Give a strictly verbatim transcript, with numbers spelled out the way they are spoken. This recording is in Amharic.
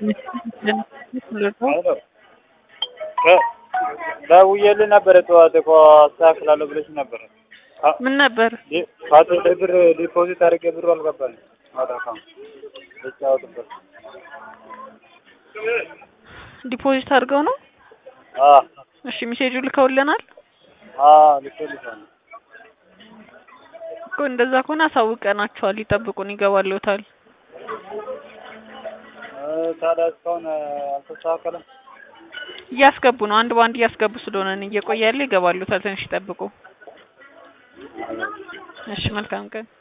አሎ ደውዬልህ ነበር ጠዋት እኮ አስተካክላለሁ ብለሽ ነበር። ምን ነበር? ካቶ ብር ዲፖዚት አድርጌ ብሩ አልገባልኝ። አዳካም ልጫወትበት ዲፖዚት አድርገው ነው? አዎ። እሺ ሜሴጁ ልከውልናል? አዎ ልከውልናል። እኮ እንደዛ ከሆነ አሳውቀናቸዋል። ይጠብቁን ይገባልዎታል። ታዲያ እስካሁን አልተስተካከለም? እያስገቡ ነው። አንድ ባንድ እያስገቡ ስለሆነ ነው እየቆየ ያለ። ይገባልዎታል። ትንሽ ይጠብቁ። እሺ መልካም ቀን።